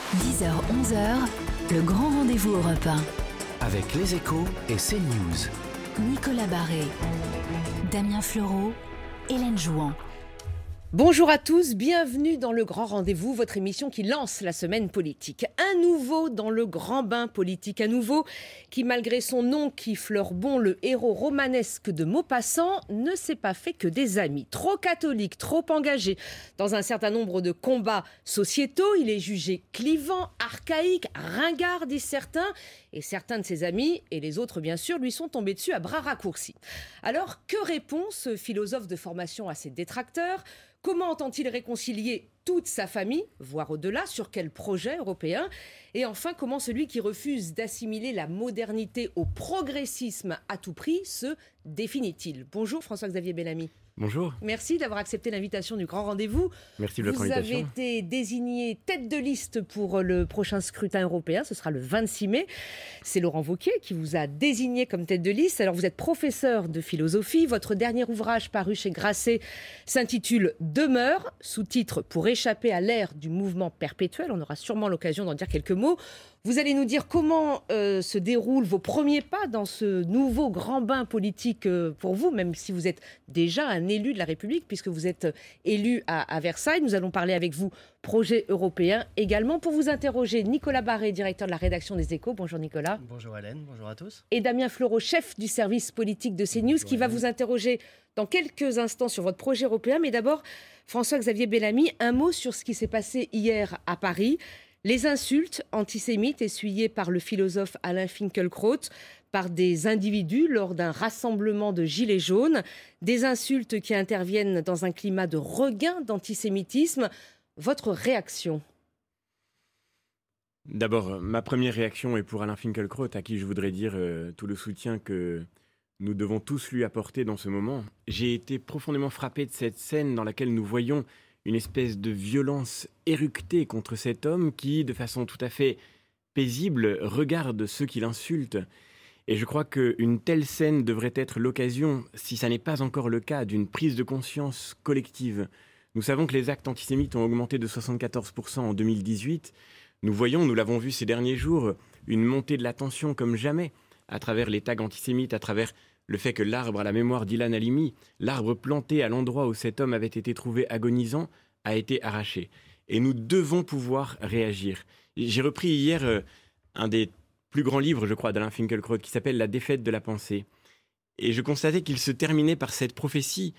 10h-11h, le grand rendez-vous Europe 1. Avec les Échos et CNews. Nicolas Barré, Damien Fleureau, Hélène Jouan. Bonjour à tous, bienvenue dans le Grand Rendez-vous, votre émission qui lance la semaine politique. Un nouveau dans le grand bain politique, un nouveau qui, malgré son nom qui fleure bon le héros romanesque de Maupassant, ne s'est pas fait que des amis. Trop catholique, trop engagé dans un certain nombre de combats sociétaux, il est jugé clivant, archaïque, ringard, disent certains. Et certains de ses amis, et les autres bien sûr, lui sont tombés dessus à bras raccourcis. Alors, que répond ce philosophe de formation à ses détracteurs ? Comment entend-il réconcilier toute sa famille, voire au-delà, sur quel projet européen ? Et enfin, comment celui qui refuse d'assimiler la modernité au progressisme à tout prix se définit-il ? Bonjour François-Xavier Bellamy. Bonjour. Merci d'avoir accepté l'invitation du Grand Rendez-vous. Merci de votre invitation. Vous avez été désigné tête de liste pour le prochain scrutin européen. Ce sera le 26 mai. C'est Laurent Wauquiez qui vous a désigné comme tête de liste. Alors, vous êtes professeur de philosophie. Votre dernier ouvrage paru chez Grasset s'intitule « Demeure », sous-titre « Pour échapper à l'ère du mouvement perpétuel ». On aura sûrement l'occasion d'en dire quelques mots. Vous allez nous dire comment se déroulent vos premiers pas dans ce nouveau grand bain politique pour vous, même si vous êtes déjà un élu de la République, puisque vous êtes élu à Versailles. Nous allons parler avec vous projet européen également. Pour vous interroger, Nicolas Barré, directeur de la rédaction des Échos. Bonjour Nicolas. Bonjour Hélène, bonjour à tous. Et Damien Fleureau, chef du service politique de CNews, qui va vous interroger dans quelques instants sur votre projet européen. Mais d'abord, François-Xavier Bellamy, un mot sur ce qui s'est passé hier à Paris. Les insultes antisémites essuyées par le philosophe Alain Finkielkraut par des individus lors d'un rassemblement de gilets jaunes, des insultes qui interviennent dans un climat de regain d'antisémitisme. Votre réaction ? D'abord, ma première réaction est pour Alain Finkielkraut, à qui je voudrais dire tout le soutien que nous devons tous lui apporter dans ce moment. J'ai été profondément frappé de cette scène dans laquelle nous voyons une espèce de violence éructée contre cet homme qui, de façon tout à fait paisible, regarde ceux qui l'insultent. Et je crois qu'une telle scène devrait être l'occasion, si ça n'est pas encore le cas, d'une prise de conscience collective. Nous savons que les actes antisémites ont augmenté de 74% en 2018. Nous voyons, nous l'avons vu ces derniers jours, une montée de la tension comme jamais, à travers les tags antisémites, à travers le fait que l'arbre à la mémoire d'Ilan Halimi, l'arbre planté à l'endroit où cet homme avait été trouvé agonisant, a été arraché. Et nous devons pouvoir réagir. J'ai repris hier un des plus grands livres, je crois, d'Alain Finkielkraut, qui s'appelle « La défaite de la pensée ». Et je constatais qu'il se terminait par cette prophétie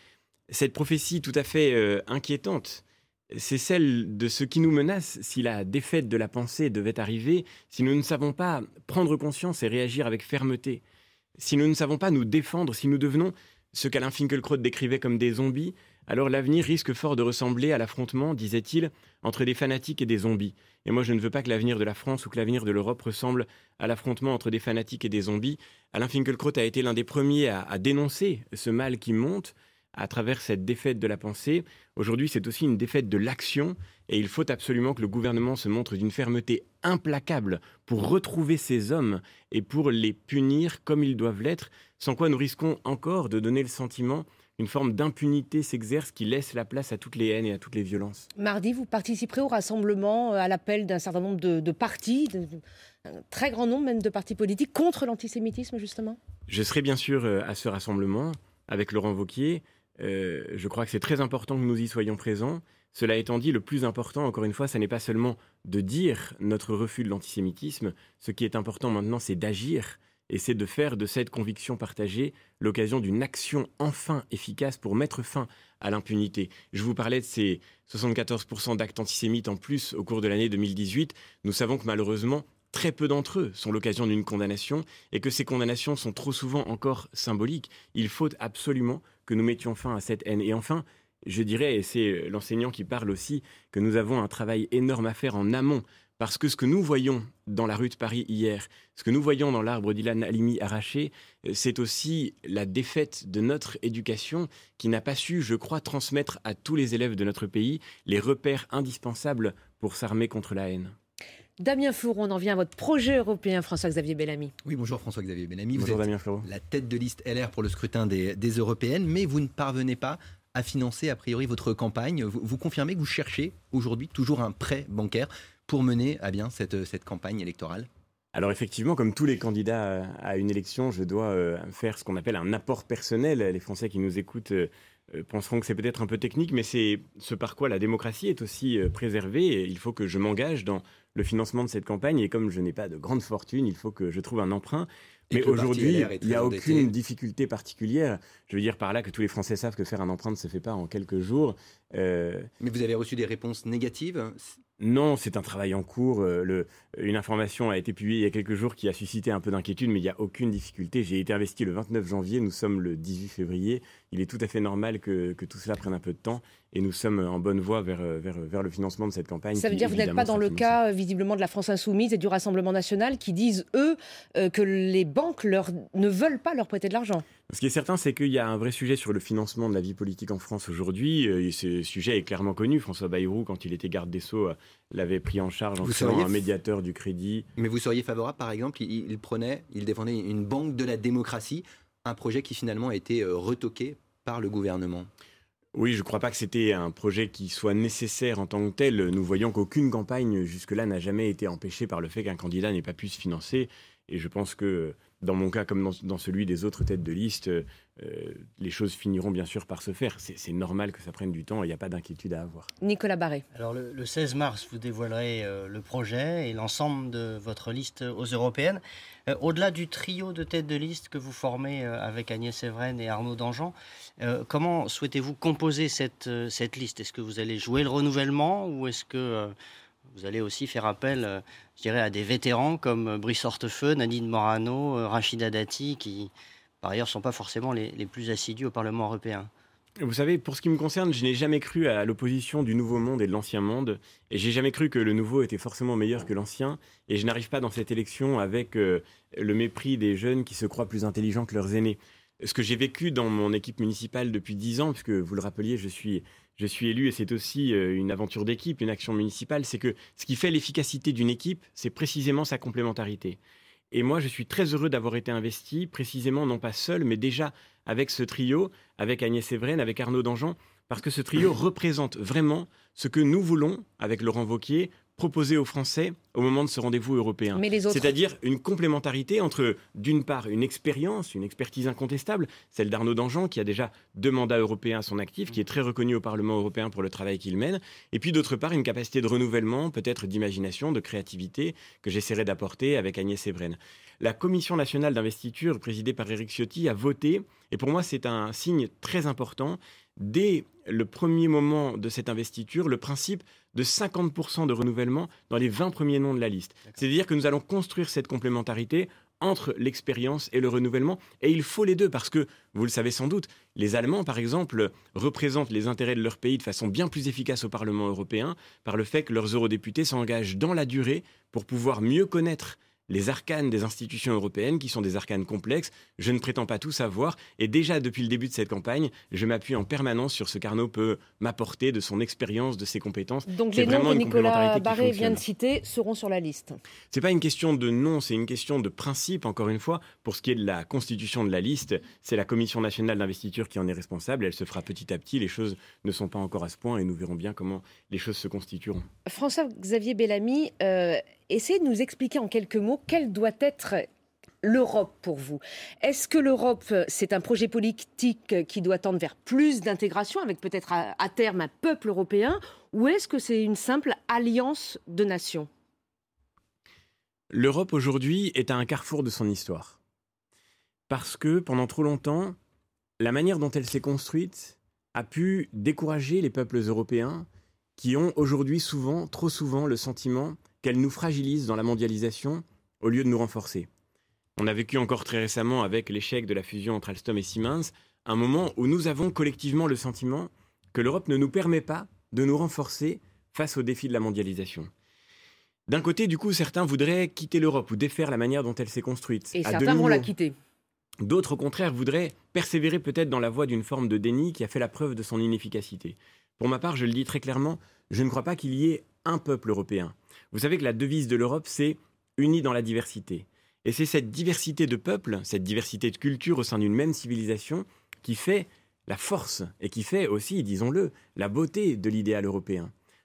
tout à fait inquiétante. C'est celle de ce qui nous menace si la défaite de la pensée devait arriver, si nous ne savons pas prendre conscience et réagir avec fermeté. Si nous ne savons pas nous défendre, si nous devenons ce qu'Alain Finkielkraut décrivait comme des zombies, alors l'avenir risque fort de ressembler à l'affrontement, disait-il, entre des fanatiques et des zombies. Et moi, je ne veux pas que l'avenir de la France ou que l'avenir de l'Europe ressemble à l'affrontement entre des fanatiques et des zombies. Alain Finkielkraut a été l'un des premiers à dénoncer ce mal qui monte à travers cette défaite de la pensée. Aujourd'hui, c'est aussi une défaite de l'action et il faut absolument que le gouvernement se montre d'une fermeté implacable pour retrouver ces hommes et pour les punir comme ils doivent l'être, sans quoi nous risquons encore de donner le sentiment qu'une forme d'impunité s'exerce qui laisse la place à toutes les haines et à toutes les violences. Mardi, vous participerez au rassemblement à l'appel d'un certain nombre de partis, un très grand nombre même de partis politiques, contre l'antisémitisme justement ? Je serai bien sûr à ce rassemblement avec Laurent Wauquiez. Je crois que c'est très important que nous y soyons présents. Cela étant dit, le plus important, encore une fois, ce n'est pas seulement de dire notre refus de l'antisémitisme. Ce qui est important maintenant, c'est d'agir et c'est de faire de cette conviction partagée l'occasion d'une action enfin efficace pour mettre fin à l'impunité. Je vous parlais de ces 74% d'actes antisémites en plus au cours de l'année 2018. Nous savons que malheureusement, très peu d'entre eux sont l'occasion d'une condamnation et que ces condamnations sont trop souvent encore symboliques. Il faut absolument que nous mettions fin à cette haine. Et enfin, je dirais, et c'est l'enseignant qui parle aussi, que nous avons un travail énorme à faire en amont. Parce que ce que nous voyons dans la rue de Paris hier, ce que nous voyons dans l'arbre d'Ilan Halimi arraché, c'est aussi la défaite de notre éducation qui n'a pas su, je crois, transmettre à tous les élèves de notre pays les repères indispensables pour s'armer contre la haine. Damien Fleureau, on en vient à votre projet européen, François-Xavier Bellamy. Oui, bonjour François-Xavier Bellamy. Bonjour vous êtes Damien Fleureau. La tête de liste LR pour le scrutin des européennes, mais vous ne parvenez pas à financer a priori votre campagne. Vous confirmez que vous cherchez aujourd'hui toujours un prêt bancaire pour mener à bien cette campagne électorale ? Alors effectivement, comme tous les candidats à une élection, je dois faire ce qu'on appelle un apport personnel. Les Français qui nous écoutent penseront que c'est peut-être un peu technique, mais c'est ce par quoi la démocratie est aussi préservée. Et il faut que je m'engage dans le financement de cette campagne. Et comme je n'ai pas de grande fortune, il faut que je trouve un emprunt. Mais aujourd'hui, il n'y a aucune difficulté particulière. Je veux dire par là que tous les Français savent que faire un emprunt ne se fait pas en quelques jours. Mais vous avez reçu des réponses négatives ? Non, c'est un travail en cours. Une information a été publiée il y a quelques jours qui a suscité un peu d'inquiétude, mais il n'y a aucune difficulté. J'ai été investi le 29 janvier, nous sommes le 18 février. Il est tout à fait normal que tout cela prenne un peu de temps et nous sommes en bonne voie vers le financement de cette campagne. Ça veut dire que vous n'êtes pas dans le cas, visiblement, de la France Insoumise et du Rassemblement National qui disent, eux, que les banques ne veulent pas leur prêter de l'argent. Ce qui est certain, c'est qu'il y a un vrai sujet sur le financement de la vie politique en France aujourd'hui. Et ce sujet est clairement connu. François Bayrou, quand il était garde des Sceaux, l'avait pris en charge en créant un médiateur du crédit. Mais vous seriez favorable, par exemple, il défendait une banque de la démocratie, un projet qui finalement a été retoqué par le gouvernement. Oui, je ne crois pas que c'était un projet qui soit nécessaire en tant que tel. Nous voyons qu'aucune campagne jusque-là n'a jamais été empêchée par le fait qu'un candidat n'ait pas pu se financer. Et je pense que dans mon cas, comme dans celui des autres têtes de liste, les choses finiront bien sûr par se faire. C'est normal que ça prenne du temps et il n'y a pas d'inquiétude à avoir. Nicolas Barré. Alors le 16 mars, vous dévoilerez le projet et l'ensemble de votre liste aux européennes. Au-delà du trio de têtes de liste que vous formez avec Agnès Evren et Arnaud Danjean, comment souhaitez-vous composer cette liste ? Est-ce que vous allez jouer le renouvellement ou est-ce que vous allez aussi faire appel, je dirais, à des vétérans comme Brice Hortefeux, Nadine Morano, Rachida Dati, qui, par ailleurs, ne sont pas forcément les plus assidus au Parlement européen. Vous savez, pour ce qui me concerne, je n'ai jamais cru à l'opposition du nouveau monde et de l'ancien monde. Et j'ai jamais cru que le nouveau était forcément meilleur que l'ancien. Et je n'arrive pas dans cette élection avec le mépris des jeunes qui se croient plus intelligents que leurs aînés. Ce que j'ai vécu dans mon équipe municipale depuis 10 ans, puisque vous le rappeliez, je suis élu et c'est aussi une aventure d'équipe, une action municipale, c'est que ce qui fait l'efficacité d'une équipe, c'est précisément sa complémentarité. Et moi, je suis très heureux d'avoir été investi, précisément non pas seul, mais déjà avec ce trio, avec Agnès Evren, avec Arnaud Danjean, parce que ce trio représente vraiment ce que nous voulons, avec Laurent Wauquiez, proposer aux Français au moment de ce rendez-vous européen. Mais les autres... C'est-à-dire une complémentarité entre, d'une part, une expérience, une expertise incontestable, celle d'Arnaud Danjean, qui a déjà 2 mandats européens à son actif, qui est très reconnu au Parlement européen pour le travail qu'il mène, et puis d'autre part, une capacité de renouvellement, peut-être d'imagination, de créativité, que j'essaierai d'apporter avec Agnès Evren. La Commission nationale d'investiture, présidée par Éric Ciotti, a voté, et pour moi c'est un signe très important, dès le premier moment de cette investiture, le principe de 50% de renouvellement dans les 20 premiers noms de la liste. C'est-à-dire que nous allons construire cette complémentarité entre l'expérience et le renouvellement. Et il faut les deux parce que, vous le savez sans doute, les Allemands, par exemple, représentent les intérêts de leur pays de façon bien plus efficace au Parlement européen par le fait que leurs eurodéputés s'engagent dans la durée pour pouvoir mieux connaître les arcanes des institutions européennes, qui sont des arcanes complexes. Je ne prétends pas tout savoir. Et déjà, depuis le début de cette campagne, je m'appuie en permanence sur ce qu'Arnaud peut m'apporter de son expérience, de ses compétences. Donc les noms que Nicolas Barré vient de citer seront sur la liste. Ce n'est pas une question de nom, c'est une question de principe, encore une fois. Pour ce qui est de la constitution de la liste, c'est la Commission nationale d'investiture qui en est responsable. Elle se fera petit à petit. Les choses ne sont pas encore à ce point et nous verrons bien comment les choses se constitueront. François-Xavier Bellamy, essayez de nous expliquer en quelques mots quelle doit être l'Europe pour vous. Est-ce que l'Europe, c'est un projet politique qui doit tendre vers plus d'intégration, avec peut-être à terme un peuple européen, ou est-ce que c'est une simple alliance de nations ? L'Europe aujourd'hui est à un carrefour de son histoire. Parce que pendant trop longtemps, la manière dont elle s'est construite a pu décourager les peuples européens qui ont aujourd'hui souvent, trop souvent, le sentiment qu'elle nous fragilise dans la mondialisation au lieu de nous renforcer. On a vécu encore très récemment avec l'échec de la fusion entre Alstom et Siemens, un moment où nous avons collectivement le sentiment que l'Europe ne nous permet pas de nous renforcer face aux défis de la mondialisation. D'un côté, du coup, certains voudraient quitter l'Europe ou défaire la manière dont elle s'est construite. Et certains vont la quitter. D'autres, au contraire, voudraient persévérer peut-être dans la voie d'une forme de déni qui a fait la preuve de son inefficacité. Pour ma part, je le dis très clairement, je ne crois pas qu'il y ait un peuple européen. Vous savez que la devise de l'Europe, c'est « unis dans la diversité ». Et c'est cette diversité de peuples, cette diversité de cultures au sein d'une même civilisation qui fait la force et qui fait aussi, disons-le, la beauté de l'idéal européen.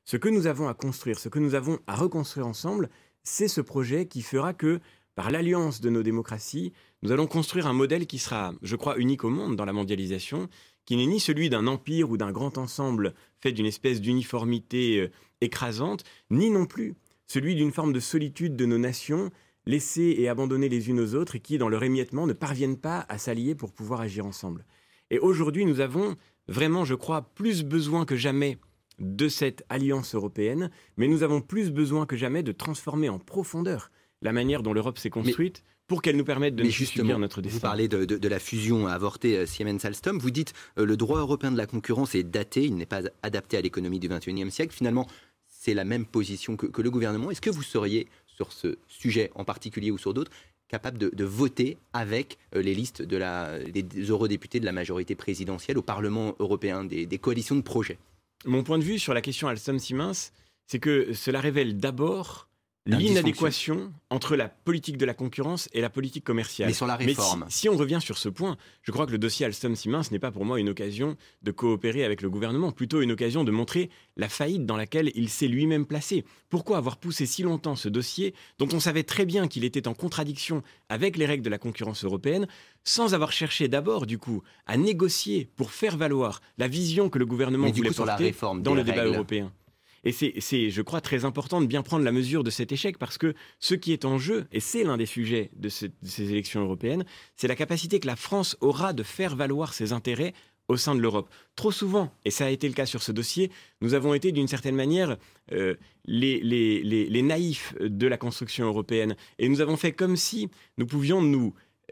Ce que nous avons à construire, ce que nous avons à reconstruire ensemble, c'est ce projet qui fera que, par l'alliance de nos démocraties, nous allons construire un modèle qui sera, je crois, unique au monde dans la mondialisation, qui n'est ni celui d'un empire ou d'un grand ensemble fait d'une espèce d'uniformité écrasante, ni non plus celui d'une forme de solitude de nos nations, laissées et abandonnées les unes aux autres, et qui, dans leur émiettement, ne parviennent pas à s'allier pour pouvoir agir ensemble. Et aujourd'hui, nous avons vraiment, je crois, plus besoin que jamais de cette alliance européenne, mais nous avons plus besoin que jamais de transformer en profondeur la manière dont l'Europe s'est construite pour qu'elle nous permette de ne plus subir notre destin. Vous parlez de la fusion avortée Siemens-Alstom, vous dites le droit européen de la concurrence est daté, il n'est pas adapté à l'économie du XXIe siècle. Finalement, c'est la même position que le gouvernement. Est-ce que vous seriez, sur ce sujet en particulier ou sur d'autres, capable de voter avec les listes des eurodéputés de la majorité présidentielle au Parlement européen, des coalitions de projets? Mon point de vue sur la question Alstom-Siemens, c'est que cela révèle d'abord l'inadéquation entre la politique de la concurrence et la politique commerciale. Mais sur la réforme. Mais si on revient sur ce point, je crois que le dossier Alstom-Siemens n'est pas pour moi une occasion de coopérer avec le gouvernement, plutôt une occasion de montrer la faillite dans laquelle il s'est lui-même placé. Pourquoi avoir poussé si longtemps ce dossier, dont on savait très bien qu'il était en contradiction avec les règles de la concurrence européenne, sans avoir cherché d'abord, du coup, à négocier pour faire valoir la vision que le gouvernement voulait porter dans le débat européen. Et c'est, je crois, très important de bien prendre la mesure de cet échec, parce que ce qui est en jeu, et c'est l'un des sujets de ces élections européennes, c'est la capacité que la France aura de faire valoir ses intérêts au sein de l'Europe. Trop souvent, et ça a été le cas sur ce dossier, nous avons été d'une certaine manière les naïfs de la construction européenne. Et nous avons fait comme si nous pouvions nous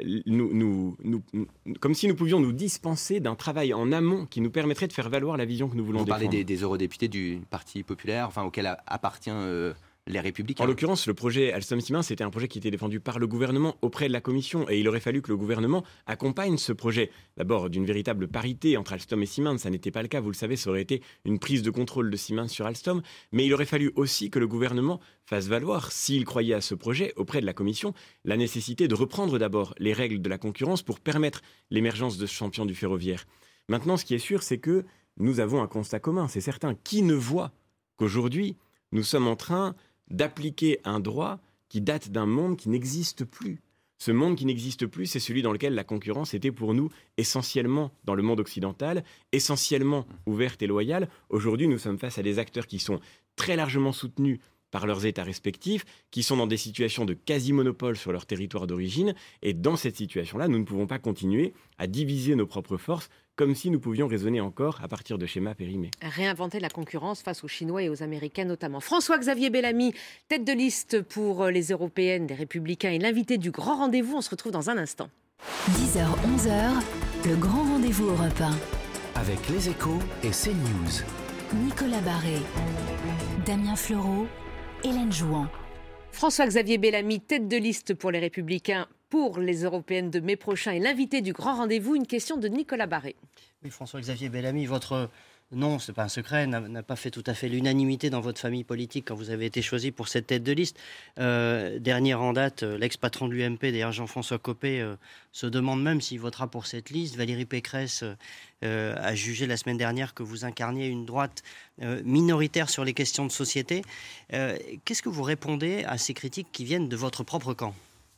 dispenser d'un travail en amont qui nous permettrait de faire valoir la vision que nous voulons défendre. Vous parlez des eurodéputés du Parti populaire, auquel appartient les Républicains. En l'occurrence, le projet Alstom-Siemens, c'était un projet qui était défendu par le gouvernement auprès de la Commission, et il aurait fallu que le gouvernement accompagne ce projet. D'abord, d'une véritable parité entre Alstom et Siemens, ça n'était pas le cas, vous le savez, ça aurait été une prise de contrôle de Siemens sur Alstom, mais il aurait fallu aussi que le gouvernement fasse valoir, s'il croyait à ce projet, auprès de la Commission, la nécessité de reprendre d'abord les règles de la concurrence pour permettre l'émergence de ce champion du ferroviaire. Maintenant, ce qui est sûr, c'est que nous avons un constat commun, c'est certain. Qui ne voit qu'aujourd'hui, nous sommes en train d'appliquer un droit qui date d'un monde qui n'existe plus. Ce monde qui n'existe plus, c'est celui dans lequel la concurrence était pour nous essentiellement, dans le monde occidental, essentiellement ouverte et loyale. Aujourd'hui, nous sommes face à des acteurs qui sont très largement soutenus par leurs États respectifs, qui sont dans des situations de quasi-monopole sur leur territoire d'origine. Et dans cette situation-là, nous ne pouvons pas continuer à diviser nos propres forces comme si nous pouvions raisonner encore à partir de schémas périmés. Réinventer la concurrence face aux Chinois et aux Américains notamment. François-Xavier Bellamy, tête de liste pour les Européennes, des Républicains et l'invité du Grand Rendez-vous. On se retrouve dans un instant. 10h, 11h, le Grand Rendez-vous Europe 1. Avec les Échos et CNews. Nicolas Barré, Damien Fleureau, Hélène Jouan. François-Xavier Bellamy, tête de liste pour les Républicains pour les Européennes de mai prochain et l'invité du Grand Rendez-vous, une question de Nicolas Barré. Oui, François-Xavier Bellamy, votre nom, ce n'est pas un secret, n'a pas fait tout à fait l'unanimité dans votre famille politique quand vous avez été choisi pour cette tête de liste. Dernier en date, l'ex-patron de l'UMP, d'ailleurs Jean-François Copé, se demande même s'il votera pour cette liste. Valérie Pécresse a jugé la semaine dernière que vous incarniez une droite minoritaire sur les questions de société. Qu'est-ce que vous répondez à ces critiques qui viennent de votre propre camp ?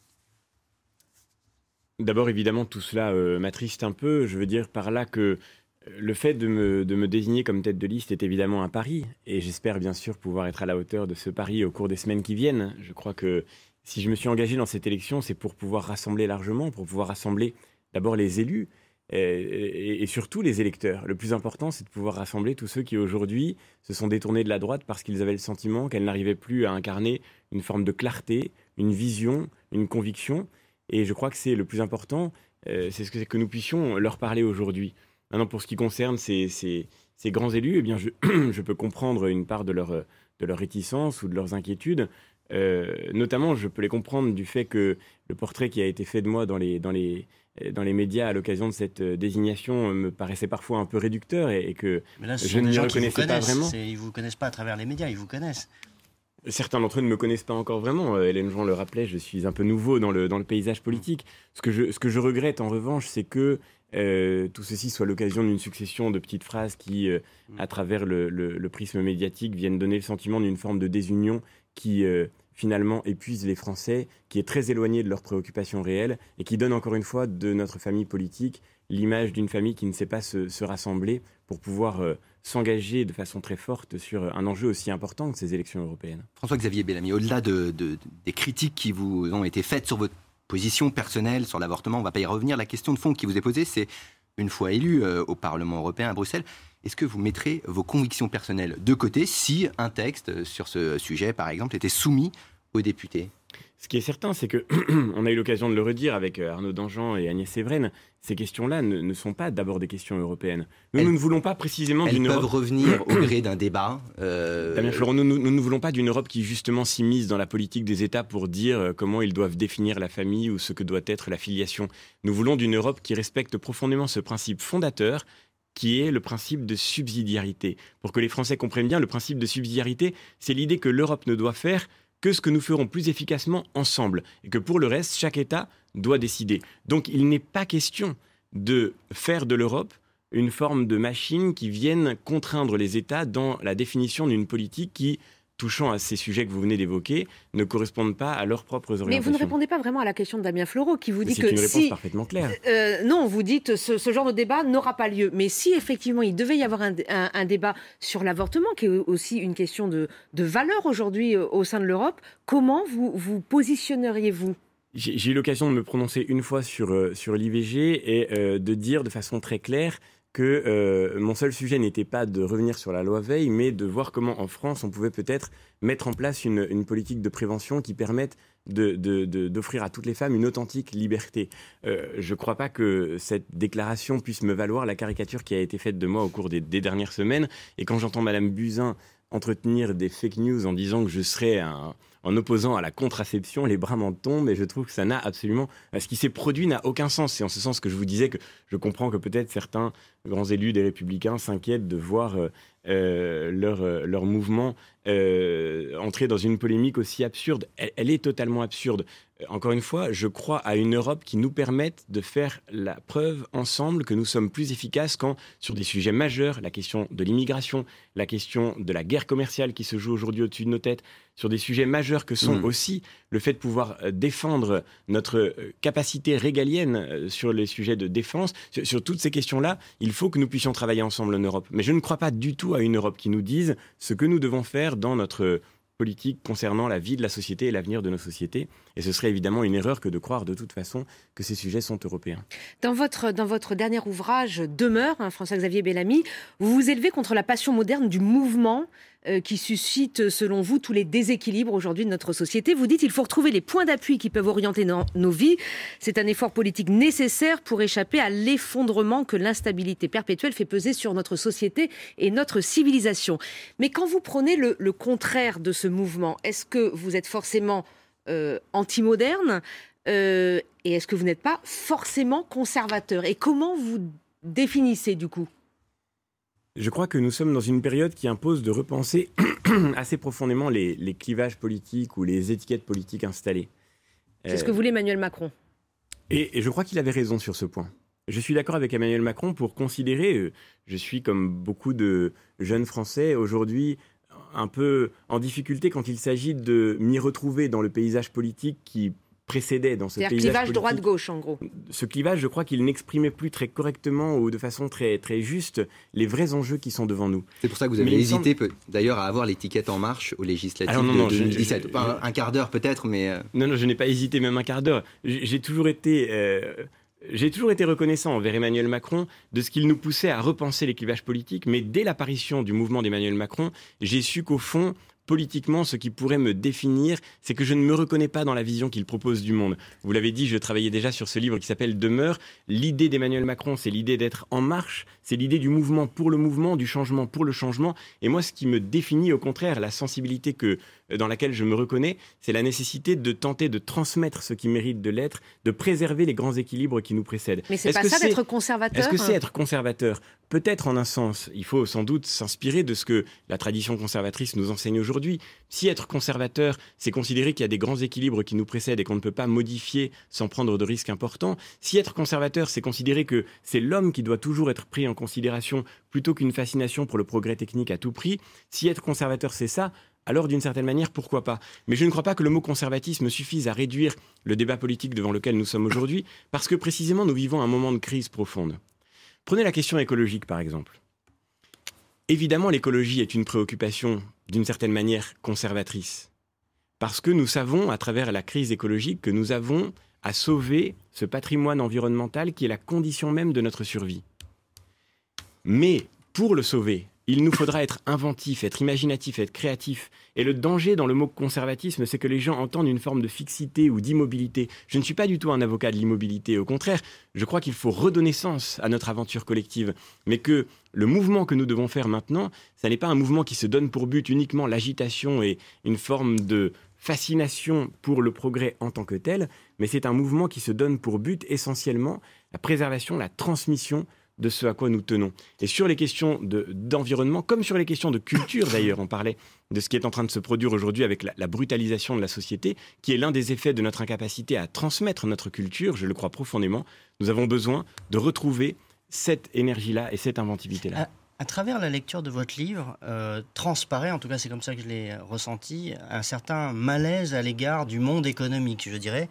D'abord, évidemment, tout cela m'attriste un peu. Je veux dire par là que le fait de me désigner comme tête de liste est évidemment un pari. Et j'espère bien sûr pouvoir être à la hauteur de ce pari au cours des semaines qui viennent. Je crois que si je me suis engagé dans cette élection, c'est pour pouvoir rassembler largement, pour pouvoir rassembler d'abord les élus et surtout les électeurs. Le plus important, c'est de pouvoir rassembler tous ceux qui aujourd'hui se sont détournés de la droite parce qu'ils avaient le sentiment qu'elle n'arrivait plus à incarner une forme de clarté, une vision, une conviction. Et je crois que c'est le plus important, c'est que nous puissions leur parler aujourd'hui. Maintenant, pour ce qui concerne ces grands élus, eh bien, je peux comprendre une part de leur réticence ou de leurs inquiétudes. Notamment, je peux les comprendre du fait que le portrait qui a été fait de moi dans les médias à l'occasion de cette désignation me paraissait parfois un peu réducteur et que mais là, je ne les reconnaissais pas vraiment. Ils ne vous connaissent pas à travers les médias, ils vous connaissent. Certains d'entre eux ne me connaissent pas encore vraiment. Hélène Jouan le rappelait, je suis un peu nouveau dans le paysage politique. Ce que je regrette en revanche, c'est que tout ceci soit l'occasion d'une succession de petites phrases qui, à travers le prisme médiatique, viennent donner le sentiment d'une forme de désunion qui finalement épuise les Français, qui est très éloignée de leurs préoccupations réelles et qui donne encore une fois de notre famille politique l'image d'une famille qui ne sait pas se rassembler pour pouvoir s'engager de façon très forte sur un enjeu aussi important que ces élections européennes. François-Xavier Bellamy, au-delà des critiques qui vous ont été faites sur votre position personnelle sur l'avortement, on ne va pas y revenir. La question de fond qui vous est posée, c'est, une fois élu au Parlement européen à Bruxelles, est-ce que vous mettrez vos convictions personnelles de côté si un texte sur ce sujet, par exemple, était soumis aux députés ? Ce qui est certain, c'est qu'on a eu l'occasion de le redire avec Arnaud Danjean et Agnès Séveraine, ces questions-là ne sont pas d'abord des questions européennes. Nous ne voulons pas précisément d'une Europe... Elles peuvent revenir au gré d'un débat. Damien Florent, nous ne voulons pas d'une Europe qui justement s'immisce dans la politique des États pour dire comment ils doivent définir la famille ou ce que doit être la filiation. Nous voulons d'une Europe qui respecte profondément ce principe fondateur qui est le principe de subsidiarité. Pour que les Français comprennent bien, le principe de subsidiarité, c'est l'idée que l'Europe ne doit faire que ce que nous ferons plus efficacement ensemble, et que pour le reste, chaque État doit décider. Donc il n'est pas question de faire de l'Europe une forme de machine qui vienne contraindre les États dans la définition d'une politique qui, touchant à ces sujets que vous venez d'évoquer, ne correspondent pas à leurs propres orientations. Mais vous ne répondez pas vraiment à la question de Damien Fleureau, qui vous dit que c'est une réponse parfaitement claire. Non, vous dites ce genre de débat n'aura pas lieu. Mais si effectivement il devait y avoir un débat sur l'avortement, qui est aussi une question de valeur aujourd'hui au sein de l'Europe, comment vous positionneriez-vous ? J'ai eu l'occasion de me prononcer une fois sur l'IVG et de dire de façon très claire que mon seul sujet n'était pas de revenir sur la loi Veil, mais de voir comment en France on pouvait peut-être mettre en place une politique de prévention qui permette d'offrir à toutes les femmes une authentique liberté. Je ne crois pas que cette déclaration puisse me valoir la caricature qui a été faite de moi au cours des dernières semaines. Et quand j'entends Madame Buzyn entretenir des fake news en disant que je serais en opposant à la contraception, les bras m'en tombent, et je trouve que ça n'a absolument... Ce qui s'est produit n'a aucun sens. C'est en ce sens que je vous disais que je comprends que peut-être certains grands élus des Républicains s'inquiètent de voir leur mouvement entrer dans une polémique aussi absurde. Elle est totalement absurde. Encore une fois, je crois à une Europe qui nous permette de faire la preuve ensemble que nous sommes plus efficaces quand, sur des sujets majeurs, la question de l'immigration, la question de la guerre commerciale qui se joue aujourd'hui au-dessus de nos têtes, sur des sujets majeurs que sont aussi le fait de pouvoir défendre notre capacité régalienne sur les sujets de défense, sur toutes ces questions-là, il faut que nous puissions travailler ensemble en Europe. Mais je ne crois pas du tout à une Europe qui nous dise ce que nous devons faire dans notre politique concernant la vie de la société et l'avenir de nos sociétés. Et ce serait évidemment une erreur que de croire de toute façon que ces sujets sont européens. Dans votre dernier ouvrage, Demeure, François-Xavier Bellamy, vous vous élevez contre la passion moderne du mouvement qui suscite, selon vous, tous les déséquilibres aujourd'hui de notre société. Vous dites qu'il faut retrouver les points d'appui qui peuvent orienter nos vies. C'est un effort politique nécessaire pour échapper à l'effondrement que l'instabilité perpétuelle fait peser sur notre société et notre civilisation. Mais quand vous prenez le contraire de ce mouvement, est-ce que vous êtes forcément anti-moderne et est-ce que vous n'êtes pas forcément conservateur ? Et comment vous définissez du coup ? Je crois que nous sommes dans une période qui impose de repenser assez profondément les clivages politiques ou les étiquettes politiques installées. C'est ce que voulait Emmanuel Macron. Et je crois qu'il avait raison sur ce point. Je suis d'accord avec Emmanuel Macron pour considérer, je suis comme beaucoup de jeunes Français aujourd'hui un peu en difficulté quand il s'agit de m'y retrouver dans le paysage politique qui précédait dans ce paysage clivage politique. droite-gauche, en gros. Ce clivage, je crois qu'il n'exprimait plus très correctement ou de façon très, très juste les vrais enjeux qui sont devant nous. C'est pour ça que vous avez hésité d'ailleurs à avoir l'étiquette En Marche aux législatives de 2017. Pas un quart d'heure peut-être, mais... Non, je n'ai pas hésité même un quart d'heure. J'ai toujours été reconnaissant envers Emmanuel Macron de ce qu'il nous poussait à repenser les clivages politiques, mais dès l'apparition du mouvement d'Emmanuel Macron, j'ai su qu'au fond, politiquement, ce qui pourrait me définir, c'est que je ne me reconnais pas dans la vision qu'il propose du monde. Vous l'avez dit, je travaillais déjà sur ce livre qui s'appelle Demeure. L'idée d'Emmanuel Macron, c'est l'idée d'être en marche, c'est l'idée du mouvement pour le mouvement, du changement pour le changement. Et moi, ce qui me définit, au contraire, la sensibilité dans laquelle je me reconnais, c'est la nécessité de tenter de transmettre ce qui mérite de l'être, de préserver les grands équilibres qui nous précèdent. Mais c'est pas ça d'être conservateur ? Est-ce que c'est être conservateur ? peut-être en un sens, il faut sans doute s'inspirer de ce que la tradition conservatrice nous enseigne aujourd'hui. Si être conservateur, c'est considérer qu'il y a des grands équilibres qui nous précèdent et qu'on ne peut pas modifier sans prendre de risques importants, si être conservateur, c'est considérer que c'est l'homme qui doit toujours être pris en considération plutôt qu'une fascination pour le progrès technique à tout prix, si être conservateur, c'est ça, alors d'une certaine manière, pourquoi pas ? Mais je ne crois pas que le mot conservatisme suffise à réduire le débat politique devant lequel nous sommes aujourd'hui, parce que précisément nous vivons un moment de crise profonde. Prenez la question écologique, par exemple. Évidemment, l'écologie est une préoccupation, d'une certaine manière, conservatrice. Parce que nous savons, à travers la crise écologique, que nous avons à sauver ce patrimoine environnemental qui est la condition même de notre survie. Mais, pour le sauver, il nous faudra être inventif, être imaginatif, être créatif. Et le danger dans le mot conservatisme, c'est que les gens entendent une forme de fixité ou d'immobilité. Je ne suis pas du tout un avocat de l'immobilité. Au contraire, je crois qu'il faut redonner sens à notre aventure collective. Mais que le mouvement que nous devons faire maintenant, ça n'est pas un mouvement qui se donne pour but uniquement l'agitation et une forme de fascination pour le progrès en tant que tel, mais c'est un mouvement qui se donne pour but essentiellement la préservation, la transmission de ce à quoi nous tenons. Et sur les questions d'environnement, comme sur les questions de culture d'ailleurs, on parlait de ce qui est en train de se produire aujourd'hui avec la brutalisation de la société, qui est l'un des effets de notre incapacité à transmettre notre culture, je le crois profondément. Nous avons besoin de retrouver cette énergie-là et cette inventivité-là. À travers la lecture de votre livre, transparaît, en tout cas c'est comme ça que je l'ai ressenti, un certain malaise à l'égard du monde économique, je dirais,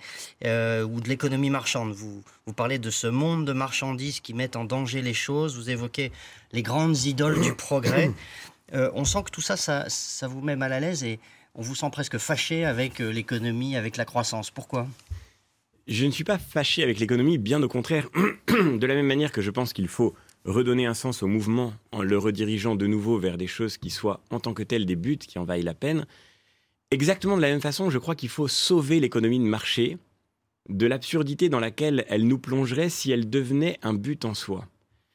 ou de l'économie marchande. Vous parlez de ce monde de marchandises qui met en danger les choses, vous évoquez les grandes idoles du progrès. On sent que tout ça, ça vous met mal à l'aise et on vous sent presque fâché avec l'économie, avec la croissance. Pourquoi ? Je ne suis pas fâché avec l'économie, bien au contraire, de la même manière que je pense qu'il faut redonner un sens au mouvement en le redirigeant de nouveau vers des choses qui soient en tant que telles des buts qui en vaillent la peine. Exactement de la même façon, je crois qu'il faut sauver l'économie de marché de l'absurdité dans laquelle elle nous plongerait si elle devenait un but en soi.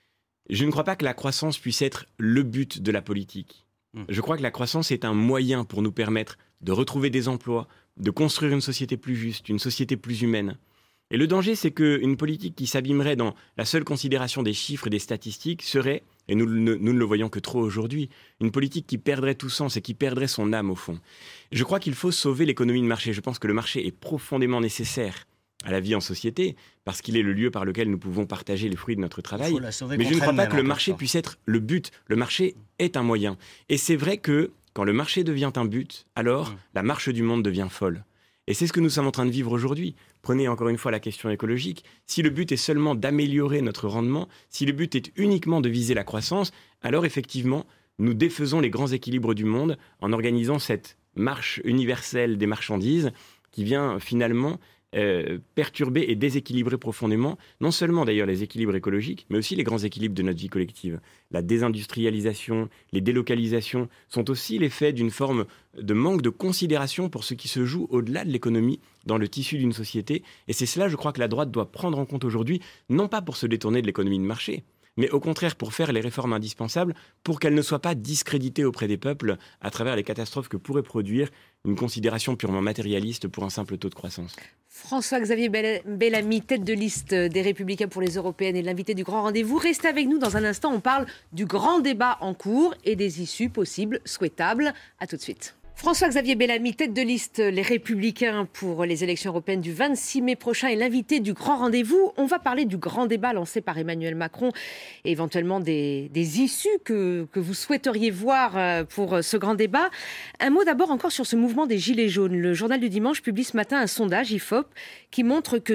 Je ne crois pas que la croissance puisse être le but de la politique. Je crois que la croissance est un moyen pour nous permettre de retrouver des emplois, de construire une société plus juste, une société plus humaine. Et le danger, c'est qu'une politique qui s'abîmerait dans la seule considération des chiffres et des statistiques serait, et nous ne le voyons que trop aujourd'hui, une politique qui perdrait tout sens et qui perdrait son âme au fond. Je crois qu'il faut sauver l'économie de marché. Je pense que le marché est profondément nécessaire à la vie en société, parce qu'il est le lieu par lequel nous pouvons partager les fruits de notre travail. Mais je ne crois pas que le marché puisse être le but. Le marché est un moyen. Et c'est vrai que quand le marché devient un but, alors la marche du monde devient folle. Et c'est ce que nous sommes en train de vivre aujourd'hui. Prenez encore une fois la question écologique. Si le but est seulement d'améliorer notre rendement, si le but est uniquement de viser la croissance, alors effectivement, nous défaisons les grands équilibres du monde en organisant cette marche universelle des marchandises qui vient finalement perturber et déséquilibrer profondément, non seulement d'ailleurs les équilibres écologiques, mais aussi les grands équilibres de notre vie collective. La désindustrialisation, les délocalisations sont aussi l'effet d'une forme de manque de considération pour ce qui se joue au-delà de l'économie dans le tissu d'une société. Et c'est cela, je crois, que la droite doit prendre en compte aujourd'hui, non pas pour se détourner de l'économie de marché, mais au contraire pour faire les réformes indispensables pour qu'elles ne soient pas discréditées auprès des peuples à travers les catastrophes que pourrait produire une considération purement matérialiste pour un simple taux de croissance. François-Xavier Bellamy, tête de liste des Républicains pour les Européennes et l'invité du Grand Rendez-vous. Restez avec nous dans un instant, on parle du grand débat en cours et des issues possibles, souhaitables. À tout de suite. François-Xavier Bellamy, tête de liste Les Républicains pour les élections européennes du 26 mai prochain et l'invité du Grand Rendez-vous. On va parler du grand débat lancé par Emmanuel Macron et éventuellement des issues que vous souhaiteriez voir pour ce grand débat. Un mot d'abord encore sur ce mouvement des Gilets jaunes. Le journal du dimanche publie ce matin un sondage IFOP qui montre que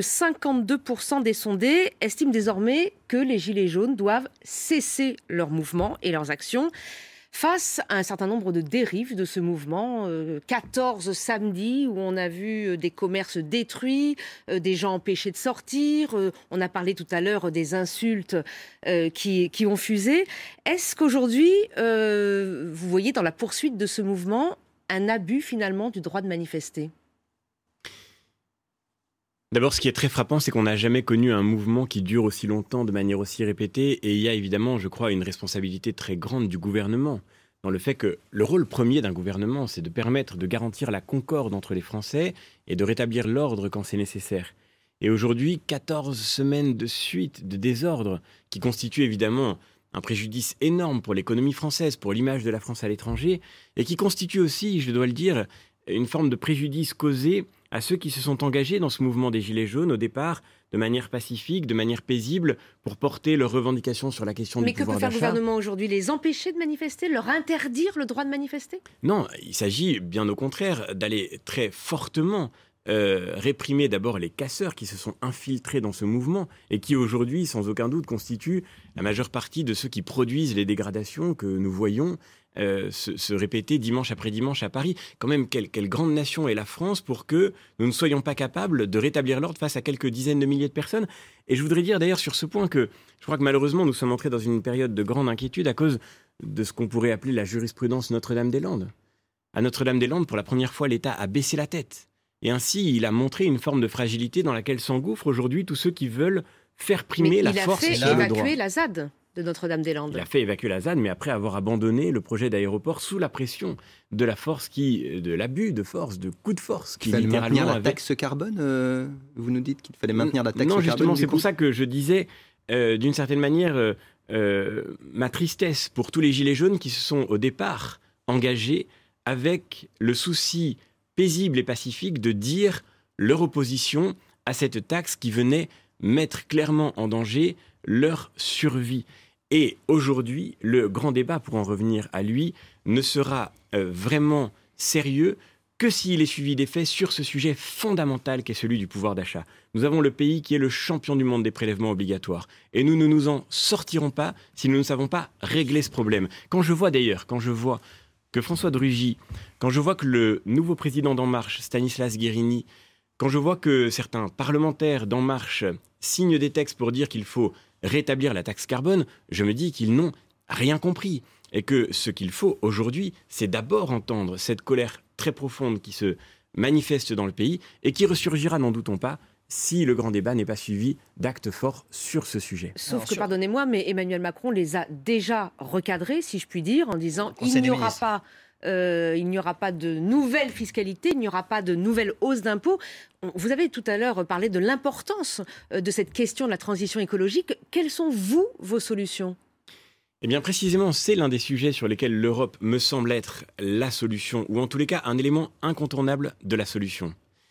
52% des sondés estiment désormais que les Gilets jaunes doivent cesser leur mouvement et leurs actions. Face à un certain nombre de dérives de ce mouvement, 14 samedis où on a vu des commerces détruits, des gens empêchés de sortir, on a parlé tout à l'heure des insultes qui ont fusé. Est-ce qu'aujourd'hui, vous voyez dans la poursuite de ce mouvement un abus finalement du droit de manifester ? D'abord, ce qui est très frappant, c'est qu'on n'a jamais connu un mouvement qui dure aussi longtemps de manière aussi répétée. Et il y a évidemment, je crois, une responsabilité très grande du gouvernement dans le fait que le rôle premier d'un gouvernement, c'est de permettre de garantir la concorde entre les Français et de rétablir l'ordre quand c'est nécessaire. Et aujourd'hui, 14 semaines de suite de désordre qui constituent évidemment un préjudice énorme pour l'économie française, pour l'image de la France à l'étranger, et qui constitue aussi, je dois le dire, une forme de préjudice causé à ceux qui se sont engagés dans ce mouvement des Gilets jaunes au départ, de manière pacifique, de manière paisible, pour porter leurs revendications sur la question du pouvoir d'achat. Mais que peut faire le gouvernement aujourd'hui? Les empêcher de manifester? Leur interdire le droit de manifester? Non, il s'agit bien au contraire d'aller très fortement réprimer d'abord les casseurs qui se sont infiltrés dans ce mouvement et qui aujourd'hui, sans aucun doute, constituent la majeure partie de ceux qui produisent les dégradations que nous voyons se répéter dimanche après dimanche à Paris. Quand même, quelle grande nation est la France pour que nous ne soyons pas capables de rétablir l'ordre face à quelques dizaines de milliers de personnes. Et je voudrais dire d'ailleurs sur ce point que je crois que malheureusement nous sommes entrés dans une période de grande inquiétude à cause de ce qu'on pourrait appeler la jurisprudence Notre-Dame-des-Landes. À Notre-Dame-des-Landes, pour la première fois, l'État a baissé la tête. Et ainsi, il a montré une forme de fragilité dans laquelle s'engouffrent aujourd'hui tous ceux qui veulent faire primer la force et le droit. Il a fait évacuer la ZAD de Notre-Dame-des-Landes. Il a fait évacuer la ZAD, mais après avoir abandonné le projet d'aéroport sous la pression de la force de l'abus de force, de coup de force. Il fallait maintenir la taxe carbone vous nous dites qu'il fallait maintenir la taxe carbone? Non, justement, c'est pour ça que je disais, d'une certaine manière, ma tristesse pour tous les Gilets jaunes qui se sont au départ engagés avec le souci paisible et pacifique de dire leur opposition à cette taxe qui venait mettre clairement en danger leur survie. Et aujourd'hui, le grand débat, pour en revenir à lui, ne sera vraiment sérieux que s'il est suivi des faits sur ce sujet fondamental qu'est celui du pouvoir d'achat. Nous avons le pays qui est le champion du monde des prélèvements obligatoires. Et nous ne nous en sortirons pas si nous ne savons pas régler ce problème. Quand je vois que François de Rugy, quand je vois que le nouveau président d'En Marche, Stanislas Guerini, quand je vois que certains parlementaires d'En Marche signent des textes pour dire qu'il faut rétablir la taxe carbone, je me dis qu'ils n'ont rien compris. Et que ce qu'il faut aujourd'hui, c'est d'abord entendre cette colère très profonde qui se manifeste dans le pays et qui ressurgira, n'en doutons pas, si le grand débat n'est pas suivi d'actes forts sur ce sujet. Sauf que, pardonnez-moi, mais Emmanuel Macron les a déjà recadrés, si je puis dire, en disant il n'y aura pas de nouvelle fiscalité, il n'y aura pas de nouvelle hausse d'impôts. Vous avez tout à l'heure parlé de l'importance de cette question de la transition écologique. Quelles sont, vos solutions ? Eh bien, précisément, c'est l'un des sujets sur lesquels l'Europe me semble être la solution, ou en tous les cas un élément incontournable de la solution.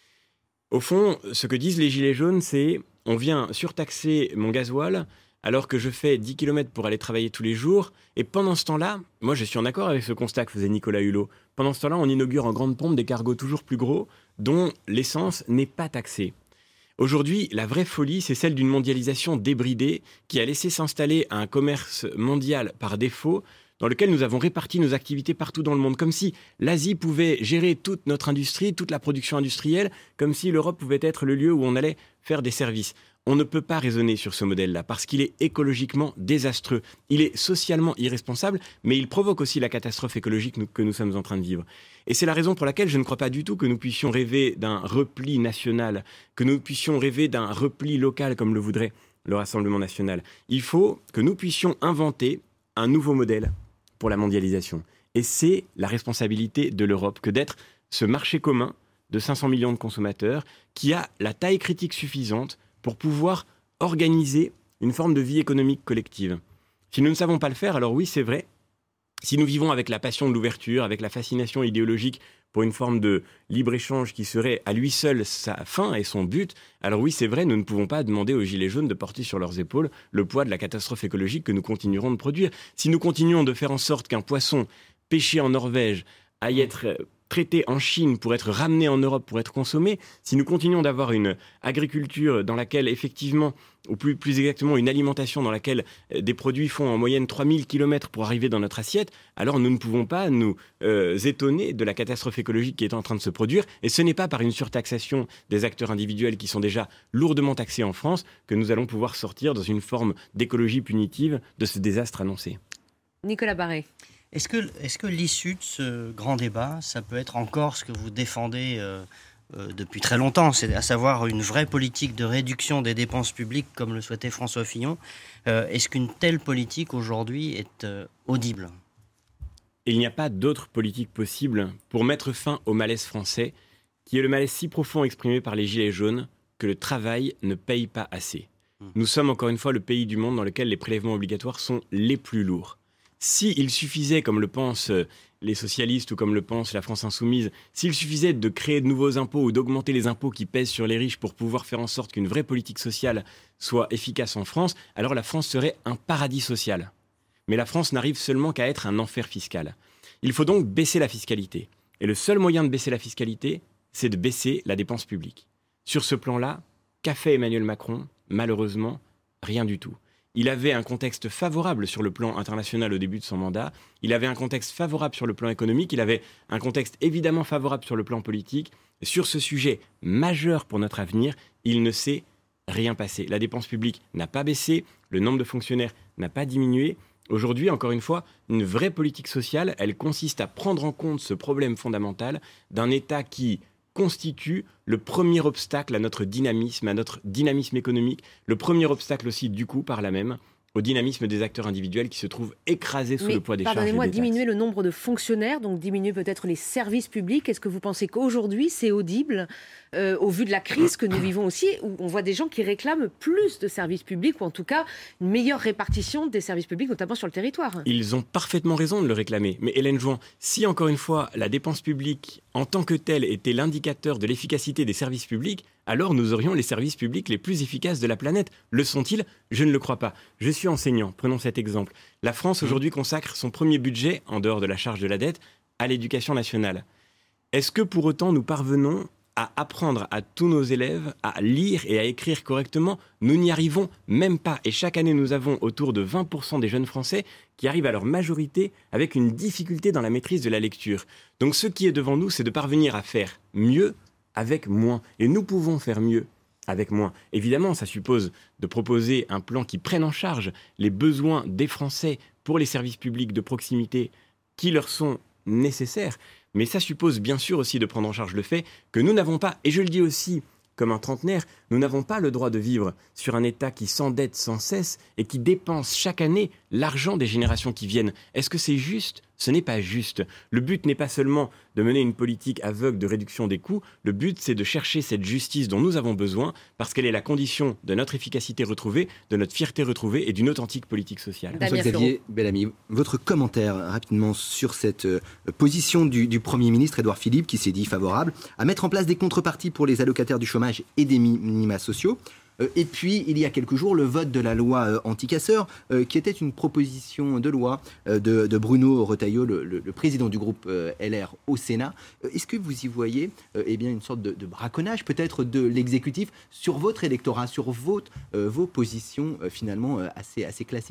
Au fond, ce que disent les Gilets jaunes, c'est on vient surtaxer mon gasoil alors que je fais 10 km pour aller travailler tous les jours. Et pendant ce temps-là, moi je suis en accord avec ce constat que faisait Nicolas Hulot. Pendant ce temps-là, on inaugure en grande pompe des cargos toujours plus gros dont l'essence n'est pas taxée. Aujourd'hui, la vraie folie, c'est celle d'une mondialisation débridée qui a laissé s'installer un commerce mondial par défaut dans lequel nous avons réparti nos activités partout dans le monde, comme si l'Asie pouvait gérer toute notre industrie, toute la production industrielle, comme si l'Europe pouvait être le lieu où on allait faire des services. On ne peut pas raisonner sur ce modèle-là, parce qu'il est écologiquement désastreux. Il est socialement irresponsable, mais il provoque aussi la catastrophe écologique que nous sommes en train de vivre. Et c'est la raison pour laquelle je ne crois pas du tout que nous puissions rêver d'un repli national, que nous puissions rêver d'un repli local, comme le voudrait le Rassemblement national. Il faut que nous puissions inventer un nouveau modèle pour la mondialisation. Et c'est la responsabilité de l'Europe que d'être ce marché commun de 500 millions de consommateurs qui a la taille critique suffisante pour pouvoir organiser une forme de vie économique collective. Si nous ne savons pas le faire, alors oui, c'est vrai, si nous vivons avec la passion de l'ouverture, avec la fascination idéologique pour une forme de libre-échange qui serait à lui seul sa fin et son but, alors oui, c'est vrai, nous ne pouvons pas demander aux Gilets jaunes de porter sur leurs épaules le poids de la catastrophe écologique que nous continuerons de produire. Si nous continuons de faire en sorte qu'un poisson pêché en Norvège aille être traité en Chine pour être ramené en Europe, pour être consommé, si nous continuons d'avoir une agriculture dans laquelle effectivement, ou plus exactement une alimentation dans laquelle des produits font en moyenne 3000 km pour arriver dans notre assiette, alors nous ne pouvons pas nous étonner de la catastrophe écologique qui est en train de se produire. Et ce n'est pas par une surtaxation des acteurs individuels qui sont déjà lourdement taxés en France que nous allons pouvoir sortir dans une forme d'écologie punitive de ce désastre annoncé. Nicolas Barré. Est-ce que l'issue de ce grand débat, ça peut être encore ce que vous défendez depuis très longtemps, c'est à savoir une vraie politique de réduction des dépenses publiques comme le souhaitait François Fillon. Est-ce qu'une telle politique aujourd'hui est audible ? Il n'y a pas d'autre politique possible pour mettre fin au malaise français, qui est le malaise si profond exprimé par les Gilets jaunes que le travail ne paye pas assez. Nous sommes encore une fois le pays du monde dans lequel les prélèvements obligatoires sont les plus lourds. S'il suffisait, comme le pensent les socialistes ou comme le pense la France insoumise, s'il suffisait de créer de nouveaux impôts ou d'augmenter les impôts qui pèsent sur les riches pour pouvoir faire en sorte qu'une vraie politique sociale soit efficace en France, alors la France serait un paradis social. Mais la France n'arrive seulement qu'à être un enfer fiscal. Il faut donc baisser la fiscalité. Et le seul moyen de baisser la fiscalité, c'est de baisser la dépense publique. Sur ce plan-là, qu'a fait Emmanuel Macron ? Malheureusement, rien du tout. Il avait un contexte favorable sur le plan international au début de son mandat, il avait un contexte favorable sur le plan économique, il avait un contexte évidemment favorable sur le plan politique. Et sur ce sujet majeur pour notre avenir, il ne s'est rien passé. La dépense publique n'a pas baissé, le nombre de fonctionnaires n'a pas diminué. Aujourd'hui, encore une fois, une vraie politique sociale, elle consiste à prendre en compte ce problème fondamental d'un État qui constitue le premier obstacle à notre dynamisme économique, le premier obstacle aussi, du coup, par là même, au dynamisme des acteurs individuels qui se trouvent écrasés sous le poids des charges et des taxes. Pardonnez-moi, diminuer le nombre de fonctionnaires, donc diminuer peut-être les services publics. Est-ce que vous pensez qu'aujourd'hui, c'est audible, au vu de la crise que nous vivons aussi, où on voit des gens qui réclament plus de services publics, ou en tout cas une meilleure répartition des services publics, notamment sur le territoire ? Ils ont parfaitement raison de le réclamer. Mais Hélène Jouan, si encore une fois, la dépense publique en tant que telle était l'indicateur de l'efficacité des services publics, alors nous aurions les services publics les plus efficaces de la planète. Le sont-ils ? Je ne le crois pas. Je suis enseignant, prenons cet exemple. La France aujourd'hui consacre son premier budget, en dehors de la charge de la dette, à l'éducation nationale. Est-ce que pour autant nous parvenons à apprendre à tous nos élèves à lire et à écrire correctement? Nous n'y arrivons même pas. Et chaque année, nous avons autour de 20% des jeunes Français qui arrivent à leur majorité avec une difficulté dans la maîtrise de la lecture. Donc ce qui est devant nous, c'est de parvenir à faire mieux avec moins. Et nous pouvons faire mieux avec moins. Évidemment, ça suppose de proposer un plan qui prenne en charge les besoins des Français pour les services publics de proximité qui leur sont nécessaires. Mais ça suppose bien sûr aussi de prendre en charge le fait que nous n'avons pas, et je le dis aussi comme un trentenaire, nous n'avons pas le droit de vivre sur un État qui s'endette sans cesse et qui dépense chaque année l'argent des générations qui viennent. Est-ce que c'est juste ? Ce n'est pas juste. Le but n'est pas seulement de mener une politique aveugle de réduction des coûts, le but c'est de chercher cette justice dont nous avons besoin parce qu'elle est la condition de notre efficacité retrouvée, de notre fierté retrouvée et d'une authentique politique sociale. François-Xavier Bellamy, votre commentaire rapidement sur cette position du Premier ministre Édouard Philippe qui s'est dit favorable à mettre en place des contreparties pour les allocataires du chômage et des minima sociaux. Et puis, il y a quelques jours, le vote de la loi anti-casseurs, qui était une proposition de loi de Bruno Retailleau, le président du groupe LR au Sénat. Est-ce que vous y voyez une sorte de braconnage peut-être de l'exécutif sur votre électorat, sur vos positions finalement assez classiques ?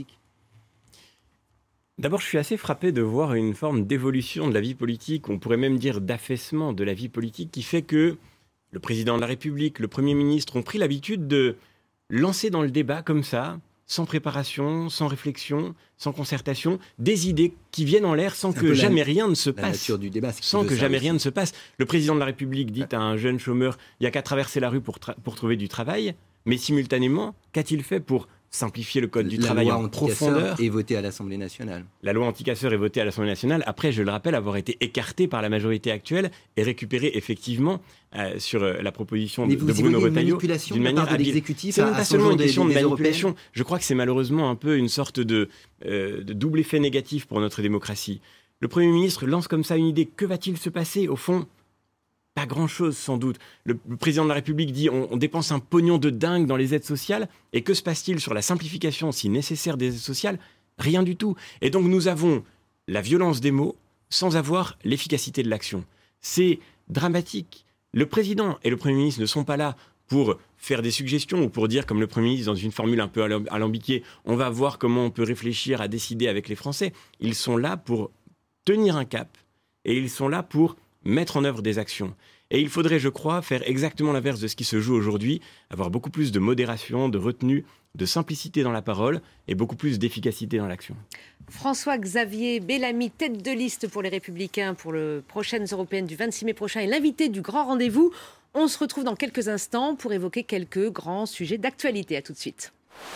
D'abord, je suis assez frappé de voir une forme d'évolution de la vie politique, on pourrait même dire d'affaissement de la vie politique, qui fait que le président de la République, le Premier ministre ont pris l'habitude de lancer dans le débat comme ça, sans préparation, sans réflexion, sans concertation, des idées qui viennent en l'air sans que jamais rien ne se passe. La nature du débat, sans que jamais rien ne se passe. Le président de la République dit à un jeune chômeur, il n'y a qu'à traverser la rue pour trouver du travail, mais simultanément, qu'a-t-il fait pour simplifier le code du travail en profondeur? La loi anti-casseurs est votée à l'Assemblée nationale. La loi anti-casseurs est votée à l'Assemblée nationale. Après, je le rappelle, avoir été écartée par la majorité actuelle et récupérée effectivement sur la proposition de Bruno Retailleau d'une manière habile. C'est même pas seulement une question de manipulation. Je crois que c'est malheureusement un peu une sorte de double effet négatif pour notre démocratie. Le Premier ministre lance comme ça une idée. Que va-t-il se passer au fond? Pas grand-chose, sans doute. Le président de la République dit on dépense un pognon de dingue dans les aides sociales. Et que se passe-t-il sur la simplification, si nécessaire, des aides sociales? Rien du tout. Et donc nous avons la violence des mots sans avoir l'efficacité de l'action. C'est dramatique. Le président et le Premier ministre ne sont pas là pour faire des suggestions ou pour dire, comme le Premier ministre dans une formule un peu alambiquée, on va voir comment on peut réfléchir à décider avec les Français. Ils sont là pour tenir un cap et ils sont là pour mettre en œuvre des actions. Et il faudrait, je crois, faire exactement l'inverse de ce qui se joue aujourd'hui, avoir beaucoup plus de modération, de retenue, de simplicité dans la parole et beaucoup plus d'efficacité dans l'action. François-Xavier Bellamy, tête de liste pour les Républicains pour les prochaines européennes du 26 mai prochain et l'invité du Grand Rendez-vous. On se retrouve dans quelques instants pour évoquer quelques grands sujets d'actualité. À tout de suite.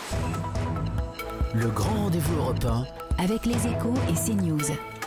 Le Grand Rendez-vous européen avec les Échos et CNews.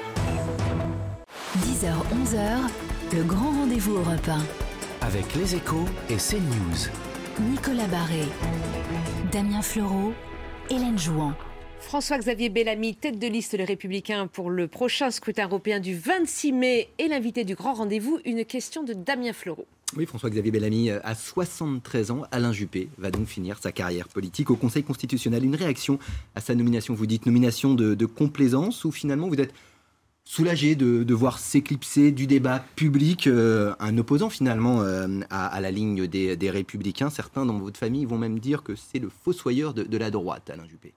10h, 11h, le Grand Rendez-vous européen. avec les Échos et CNews. Nicolas Barré, Damien Fleureau, Hélène Jouan. François-Xavier Bellamy, tête de liste Les Républicains pour le prochain scrutin européen du 26 mai et l'invité du grand rendez-vous. Une question de Damien Fleureau. Oui, François-Xavier Bellamy, à 73 ans, Alain Juppé va donc finir sa carrière politique au Conseil constitutionnel. Une réaction à sa nomination, vous dites nomination de complaisance ou finalement vous êtes soulagé de voir s'éclipser du débat public un opposant finalement à la ligne des Républicains. Certains dans votre famille vont même dire que c'est le fossoyeur de la droite, Alain Juppé.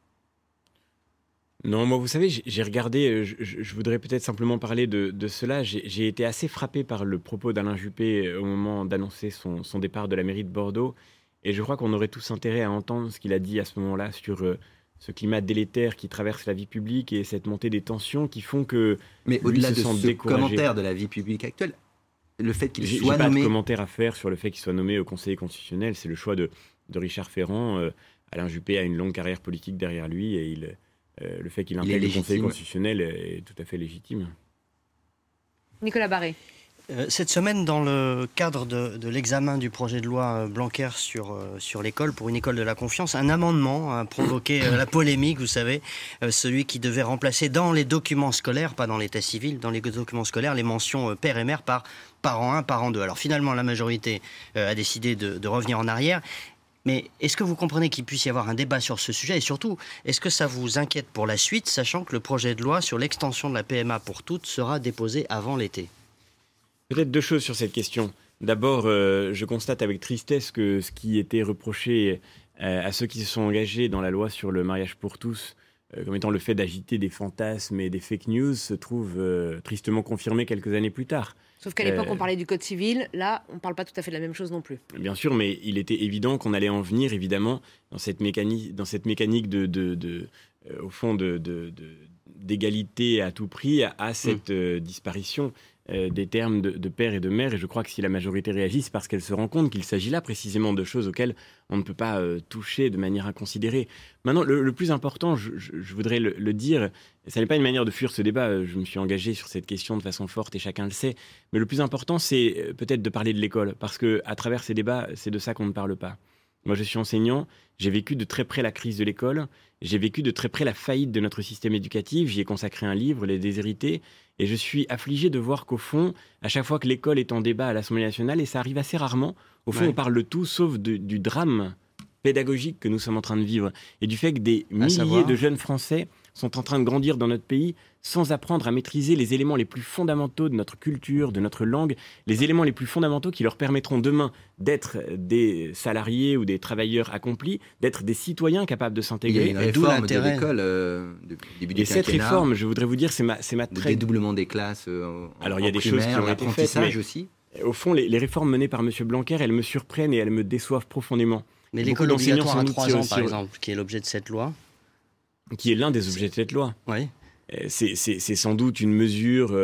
Non, moi, vous savez, j'ai regardé, je voudrais peut-être simplement parler de cela. J'ai été assez frappé par le propos d'Alain Juppé au moment d'annoncer son départ de la mairie de Bordeaux. Et je crois qu'on aurait tous intérêt à entendre ce qu'il a dit à ce moment-là sur ce climat délétère qui traverse la vie publique et cette montée des tensions qui font que Mais au-delà de ce découragé. commentaire de la vie publique actuelle, le fait qu'il J'ai soit pas nommé... de commentaire à faire sur le fait qu'il soit nommé au Conseil constitutionnel. C'est le choix de Richard Ferrand. Alain Juppé a une longue carrière politique derrière lui et le fait qu'il intègre le Conseil constitutionnel est tout à fait légitime. Nicolas Barré. Cette semaine, dans le cadre de l'examen du projet de loi Blanquer sur l'école, pour une école de la confiance, un amendement a provoqué la polémique, vous savez, celui qui devait remplacer dans les documents scolaires, pas dans l'état civil, dans les documents scolaires, les mentions père et mère par parent 1, parent 2. Alors finalement, la majorité a décidé de revenir en arrière. Mais est-ce que vous comprenez qu'il puisse y avoir un débat sur ce sujet? Et surtout, est-ce que ça vous inquiète pour la suite, sachant que le projet de loi sur l'extension de la PMA pour toutes sera déposé avant l'été? Peut-être deux choses sur cette question. D'abord, je constate avec tristesse que ce qui était reproché à ceux qui se sont engagés dans la loi sur le mariage pour tous, comme étant le fait d'agiter des fantasmes et des fake news, se trouve tristement confirmé quelques années plus tard. Sauf qu'à l'époque, on parlait du code civil. Là, on ne parle pas tout à fait de la même chose non plus. Bien sûr, mais il était évident qu'on allait en venir, évidemment, dans cette mécanique au fond, d'égalité à tout prix à cette disparition des termes de père et de mère. Et je crois que si la majorité réagit, c'est parce qu'elle se rend compte qu'il s'agit là précisément de choses auxquelles on ne peut pas toucher de manière inconsidérée. Maintenant, le plus important, je voudrais le dire, ça n'est pas une manière de fuir ce débat, je me suis engagé sur cette question de façon forte et chacun le sait, mais le plus important, c'est peut-être de parler de l'école, parce qu'à travers ces débats, c'est de ça qu'on ne parle pas. Moi, je suis enseignant, j'ai vécu de très près la crise de l'école, j'ai vécu de très près la faillite de notre système éducatif, j'y ai consacré un livre, Les Déshérités, et je suis affligé de voir qu'au fond, à chaque fois que l'école est en débat à l'Assemblée nationale, et ça arrive assez rarement, au fond, on parle de tout sauf du drame pédagogique que nous sommes en train de vivre, et du fait que des milliers de jeunes Français sont en train de grandir dans notre pays sans apprendre à maîtriser les éléments les plus fondamentaux de notre culture, de notre langue, les éléments les plus fondamentaux qui leur permettront demain d'être des salariés ou des travailleurs accomplis, d'être des citoyens capables de s'intégrer. Il y a une réforme de l'école depuis le début du quinquennat. Et cette réforme, je voudrais vous dire, c'est ma très... Le dédoublement des classes Alors il y a des choses qui ont été faites, mais aussi. Au fond, les réformes menées par M. Blanquer, elles me surprennent et elles me déçoivent profondément. Mais l'école obligatoire à 3 ans, par exemple, qui est l'objet de cette loi, qui est l'un des objets de cette loi. Oui. C'est sans doute une mesure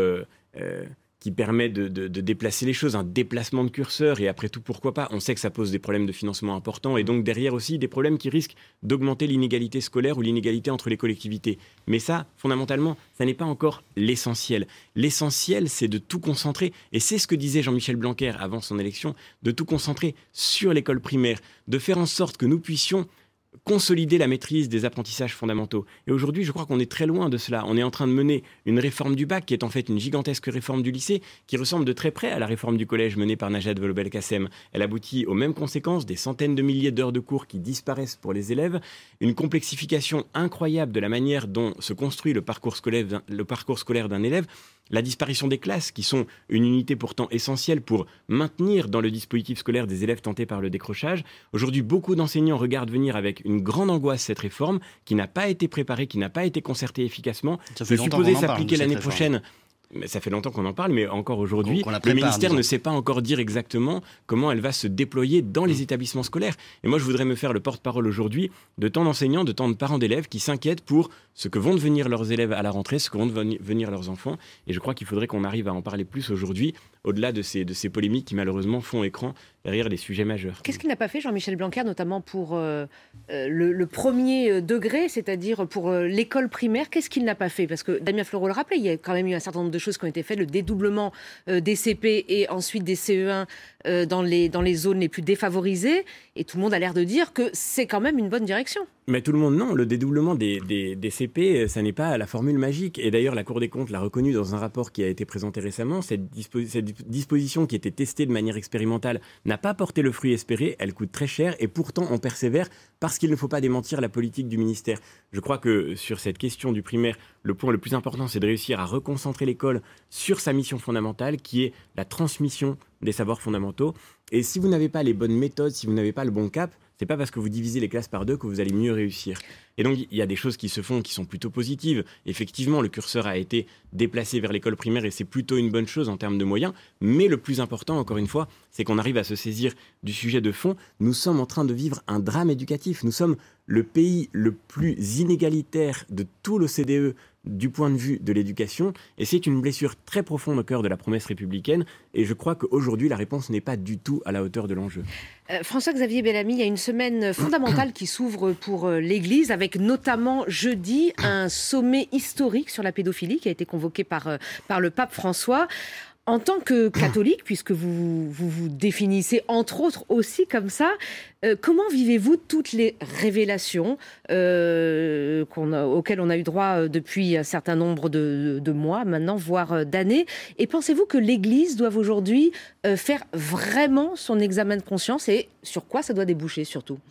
qui permet de déplacer les choses, un déplacement de curseur, et après tout, pourquoi pas? On sait que ça pose des problèmes de financement importants, et donc derrière aussi des problèmes qui risquent d'augmenter l'inégalité scolaire ou l'inégalité entre les collectivités. Mais ça, fondamentalement, ça n'est pas encore l'essentiel. L'essentiel, c'est de tout concentrer, et c'est ce que disait Jean-Michel Blanquer avant son élection, de tout concentrer sur l'école primaire, de faire en sorte que nous puissions consolider la maîtrise des apprentissages fondamentaux. Et aujourd'hui, je crois qu'on est très loin de cela. On est en train de mener une réforme du bac qui est en fait une gigantesque réforme du lycée qui ressemble de très près à la réforme du collège menée par Najat Vallaud-Belkacem. Elle aboutit aux mêmes conséquences, des centaines de milliers d'heures de cours qui disparaissent pour les élèves, une complexification incroyable de la manière dont se construit le parcours scolaire d'un élève, la disparition des classes, qui sont une unité pourtant essentielle pour maintenir dans le dispositif scolaire des élèves tentés par le décrochage. Aujourd'hui, beaucoup d'enseignants regardent venir avec une grande angoisse cette réforme qui n'a pas été préparée, qui n'a pas été concertée efficacement. C'est supposé s'appliquer l'année prochaine. Mais ça fait longtemps qu'on en parle, mais encore aujourd'hui, le ministère ne sait pas encore dire exactement comment elle va se déployer dans les établissements scolaires. Et moi, je voudrais me faire le porte-parole aujourd'hui de tant d'enseignants, de tant de parents d'élèves qui s'inquiètent pour ce que vont devenir leurs élèves à la rentrée, ce que vont devenir leurs enfants. Et je crois qu'il faudrait qu'on arrive à en parler plus aujourd'hui, au-delà de ces polémiques qui malheureusement font écran derrière des sujets majeurs. Qu'est-ce qu'il n'a pas fait, Jean-Michel Blanquer, notamment pour le premier degré, c'est-à-dire pour l'école primaire? Qu'est-ce qu'il n'a pas fait? Parce que Damien Fleureau le rappelait, il y a quand même eu un certain nombre de de choses qui ont été faites, le dédoublement des CP et ensuite des CE1 dans les zones les plus défavorisées. Et tout le monde a l'air de dire que c'est quand même une bonne direction. Mais tout le monde, non. Le dédoublement des CP, ça n'est pas la formule magique. Et d'ailleurs, la Cour des comptes l'a reconnu dans un rapport qui a été présenté récemment. Cette disposition qui était testée de manière expérimentale n'a pas porté le fruit espéré. Elle coûte très cher et pourtant on persévère parce qu'il ne faut pas démentir la politique du ministère. Je crois que sur cette question du primaire, le point le plus important, c'est de réussir à reconcentrer l'école sur sa mission fondamentale qui est la transmission des savoirs fondamentaux. Et si vous n'avez pas les bonnes méthodes, si vous n'avez pas le bon cap, c'est pas parce que vous divisez les classes par 2 que vous allez mieux réussir. Et donc, il y a des choses qui se font qui sont plutôt positives. Effectivement, le curseur a été déplacé vers l'école primaire et c'est plutôt une bonne chose en termes de moyens. Mais le plus important, encore une fois, c'est qu'on arrive à se saisir du sujet de fond. Nous sommes en train de vivre un drame éducatif. Nous sommes le pays le plus inégalitaire de tout l'OCDE du point de vue de l'éducation. Et c'est une blessure très profonde au cœur de la promesse républicaine. Et je crois qu'aujourd'hui, la réponse n'est pas du tout à la hauteur de l'enjeu. François-Xavier Bellamy, il y a une semaine fondamentale qui s'ouvre pour l'Église, avec notamment jeudi un sommet historique sur la pédophilie qui a été convoqué par le pape François. En tant que catholique, puisque vous définissez entre autres aussi comme ça, comment vivez-vous toutes les révélations auxquelles on a eu droit depuis un certain nombre de mois maintenant, voire d'années? Et pensez-vous que l'Église doit aujourd'hui faire vraiment son examen de conscience et sur quoi ça doit déboucher surtout?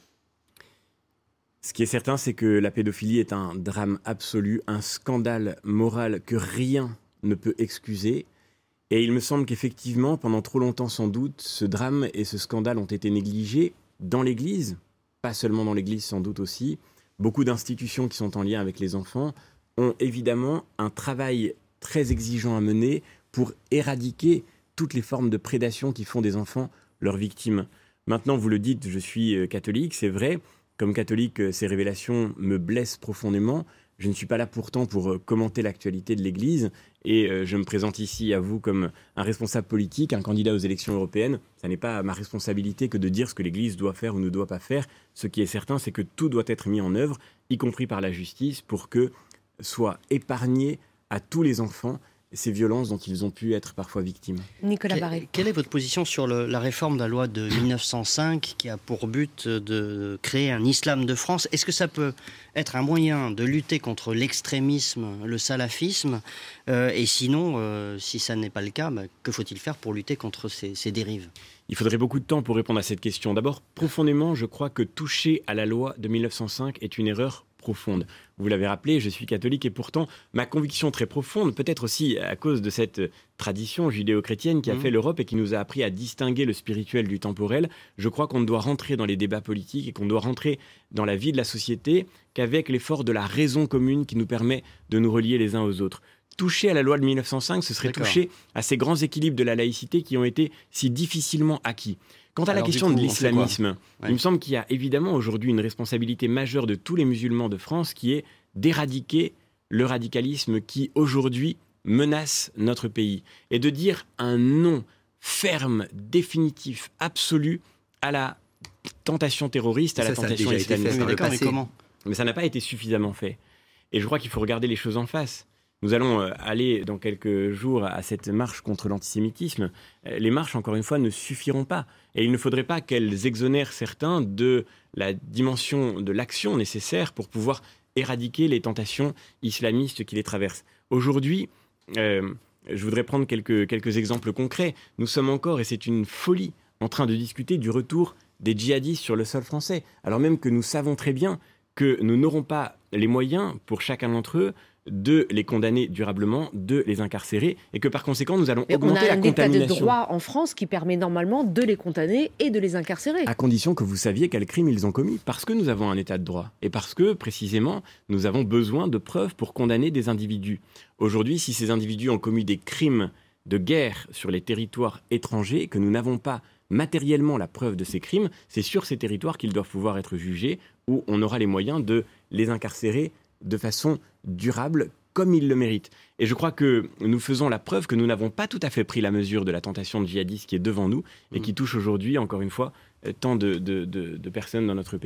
Ce qui est certain, c'est que la pédophilie est un drame absolu, un scandale moral que rien ne peut excuser. Et il me semble qu'effectivement, pendant trop longtemps sans doute, ce drame et ce scandale ont été négligés dans l'Église, pas seulement dans l'Église sans doute aussi. Beaucoup d'institutions qui sont en lien avec les enfants ont évidemment un travail très exigeant à mener pour éradiquer toutes les formes de prédation qui font des enfants leurs victimes. Maintenant, vous le dites, je suis catholique, c'est vrai. Comme catholique, ces révélations me blessent profondément. Je ne suis pas là pourtant pour commenter l'actualité de l'Église et je me présente ici à vous comme un responsable politique, un candidat aux élections européennes. Ça n'est pas ma responsabilité que de dire ce que l'Église doit faire ou ne doit pas faire. Ce qui est certain, c'est que tout doit être mis en œuvre, y compris par la justice, pour que soient épargnés à tous les enfants ces violences dont ils ont pu être parfois victimes. Nicolas Barré. Quelle est votre position sur la réforme de la loi de 1905 qui a pour but de créer un islam de France? Est-ce que ça peut être un moyen de lutter contre l'extrémisme, le salafisme? Et sinon, si ça n'est pas le cas, que faut-il faire pour lutter contre ces dérives? Il faudrait beaucoup de temps pour répondre à cette question. D'abord, profondément, je crois que toucher à la loi de 1905 est une erreur profonde. Vous l'avez rappelé, je suis catholique et pourtant ma conviction très profonde, peut-être aussi à cause de cette tradition judéo-chrétienne qui a fait l'Europe et qui nous a appris à distinguer le spirituel du temporel, je crois qu'on ne doit rentrer dans les débats politiques et qu'on doit rentrer dans la vie de la société qu'avec l'effort de la raison commune qui nous permet de nous relier les uns aux autres. Toucher à la loi de 1905, ce serait toucher à ces grands équilibres de la laïcité qui ont été si difficilement acquis. Quant à la question de l'islamisme, il me semble qu'il y a évidemment aujourd'hui une responsabilité majeure de tous les musulmans de France qui est d'éradiquer le radicalisme qui aujourd'hui menace notre pays et de dire un non ferme, définitif, absolu à la tentation terroriste, à la tentation islamiste. Mais ça n'a pas été suffisamment fait. Et je crois qu'il faut regarder les choses en face. Nous allons aller dans quelques jours à cette marche contre l'antisémitisme. Les marches, encore une fois, ne suffiront pas. Et il ne faudrait pas qu'elles exonèrent certains de la dimension de l'action nécessaire pour pouvoir éradiquer les tentations islamistes qui les traversent. Aujourd'hui, je voudrais prendre quelques exemples concrets. Nous sommes encore, et c'est une folie, en train de discuter du retour des djihadistes sur le sol français. Alors même que nous savons très bien que nous n'aurons pas les moyens, pour chacun d'entre eux, de les condamner durablement, de les incarcérer, et que par conséquent, nous allons augmenter la contamination. On a un état de droit en France qui permet normalement de les condamner et de les incarcérer. À condition que vous saviez quel crime ils ont commis, parce que nous avons un état de droit, et parce que, précisément, nous avons besoin de preuves pour condamner des individus. Aujourd'hui, si ces individus ont commis des crimes de guerre sur les territoires étrangers, que nous n'avons pas matériellement la preuve de ces crimes, c'est sur ces territoires qu'ils doivent pouvoir être jugés, où on aura les moyens de les incarcérer de façon durable, comme ils le méritent. Et je crois que nous faisons la preuve que nous n'avons pas tout à fait pris la mesure de la tentation djihadiste qui est devant nous et qui touche aujourd'hui, encore une fois, tant de personnes dans notre pays.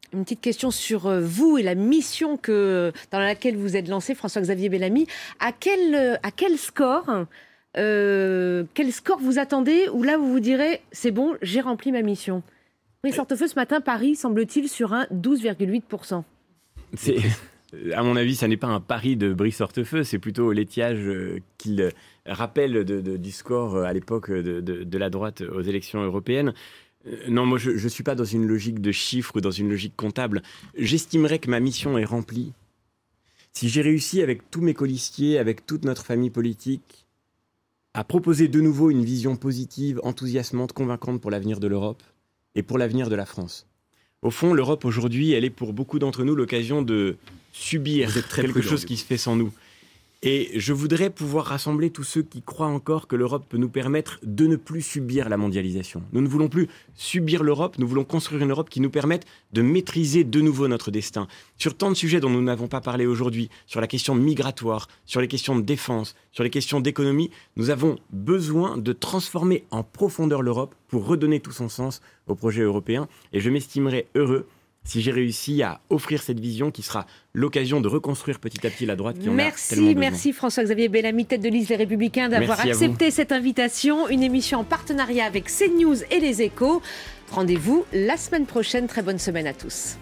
Une petite question sur vous et la mission dans laquelle vous êtes lancé, François-Xavier Bellamy. À quel score vous attendez, où là vous vous direz c'est bon, j'ai rempli ma mission? Brice Hortefeux, ce matin, Paris, semble-t-il, sur un 12,8%. À mon avis, ça n'est pas un pari de Brice Hortefeux, c'est plutôt l'étiage qu'il rappelle du score à l'époque de la droite aux élections européennes. Non, moi je ne suis pas dans une logique de chiffres ou dans une logique comptable. J'estimerais que ma mission est remplie si j'ai réussi avec tous mes colistiers, avec toute notre famille politique, à proposer de nouveau une vision positive, enthousiasmante, convaincante pour l'avenir de l'Europe et pour l'avenir de la France. Au fond, l'Europe aujourd'hui, elle est pour beaucoup d'entre nous l'occasion de subir quelque chose qui se fait sans nous. Et je voudrais pouvoir rassembler tous ceux qui croient encore que l'Europe peut nous permettre de ne plus subir la mondialisation. Nous ne voulons plus subir l'Europe, nous voulons construire une Europe qui nous permette de maîtriser de nouveau notre destin. Sur tant de sujets dont nous n'avons pas parlé aujourd'hui, sur la question migratoire, sur les questions de défense, sur les questions d'économie, nous avons besoin de transformer en profondeur l'Europe pour redonner tout son sens au projet européen. Et je m'estimerai heureux si j'ai réussi à offrir cette vision qui sera l'occasion de reconstruire petit à petit la droite qui en a tellement besoin. Merci François-Xavier Bellamy, tête de liste Les Républicains, d'avoir accepté cette invitation. Une émission en partenariat avec CNews et Les Échos. Rendez-vous la semaine prochaine. Très bonne semaine à tous.